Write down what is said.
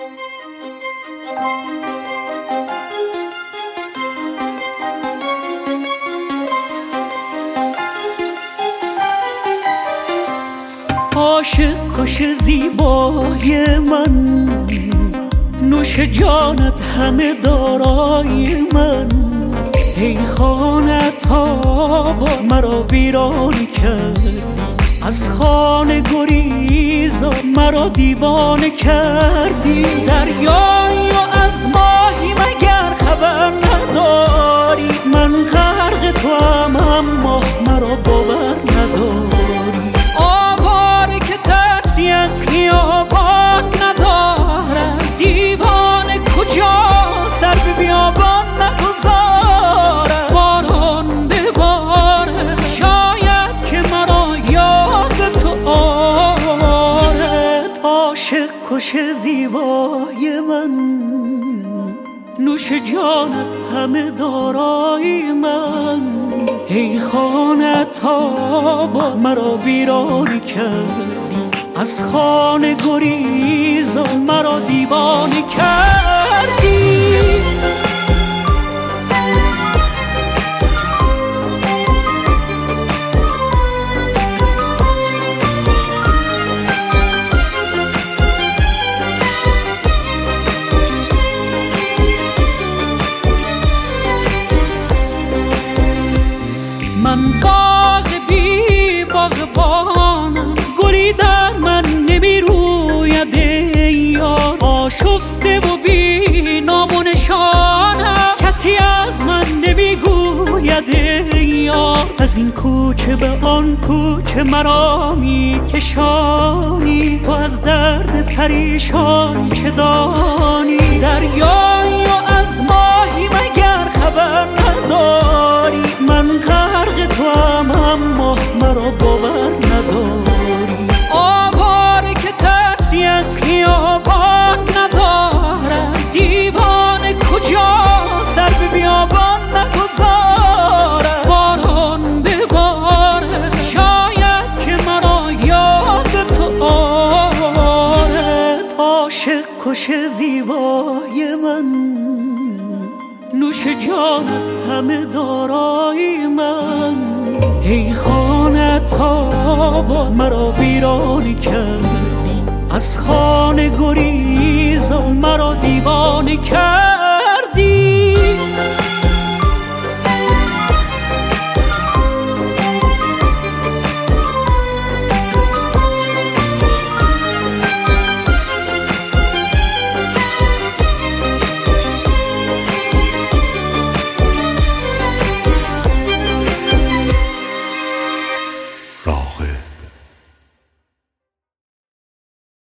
عاشق کش زیبای من، نوش جانت همه دارای من. ای خانه تابا مرا ویران کردی، از خانه گریزا مرا دیوانه کردی. دریایی و از ماهی مگر خبر نداری؟ من غرق توام اما مرا باور نداری. آواره که ترسی از خیابان ندارد، دیوانه کجا سر به بیابان نگذارد. باران بباره شاید که مرا یاد تو آرد. عاشق کش زیبای من، نوش جانت همه دارای من. ای خانه تابا مرا ویران کردی، از خانه گریزا مرا دیوانه کردی. من باغ بی باغبانم، گلی در من نمی روید ای یار. آشفته و بی نام و نشانم، کسی از من نمی گوید ای یار. از این کوچه به آن کوچه مرا می کشانی، تو از درد پریشان چه دانی؟ دریایی و از ماهی مگر خبر نداری؟ من غرق توام اما مرا باور نداری. آواره که ترسی از خیابان ندارد، دیوانه کجا سر به بیابان نگذارد. باران بباره شاید که مرا یاد تو آرد. عاشق کش زیبای من، نوش جان همه دارای من. ای خانه تابا مرا ویران کردی، از خانه گریزا مرا دیوانه کردی.